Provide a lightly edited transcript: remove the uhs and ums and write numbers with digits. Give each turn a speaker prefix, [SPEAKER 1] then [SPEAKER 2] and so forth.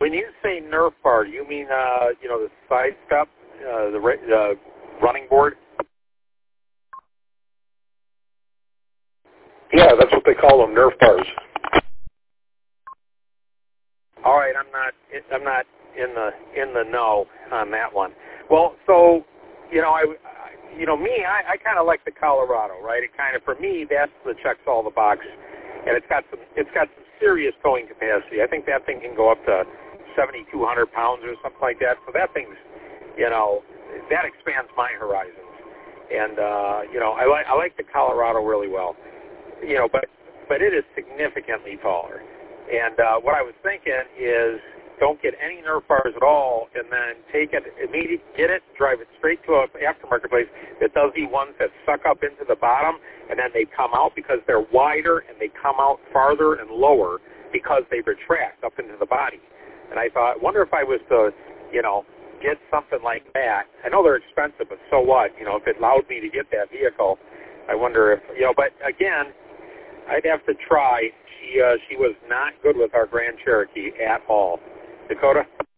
[SPEAKER 1] When you say Nerf bar, you mean the side step, the running board?
[SPEAKER 2] Yeah, that's what they call them, Nerf bars.
[SPEAKER 1] All right, I'm not in the know on that one. Well, so I kind of like the Colorado, right? It kind of, for me, that's the checks all the boxes, and it's got some serious towing capacity. I think that thing can go up to 7,200 pounds or something like that. So that thing's, that expands my horizons, and I like the Colorado really well, but it is significantly taller. And what I was thinking is, don't get any Nerf bars at all, and then take it immediately, get it, drive it straight to an aftermarket place that does the ones that suck up into the bottom, and then they come out because they're wider, and they come out farther and lower because they retract up into the body. And I thought, wonder if I was to, get something like that. I know they're expensive, but so what? If it allowed me to get that vehicle, I wonder if, but again, I'd have to try. She was not good with our Grand Cherokee at all. Dakota?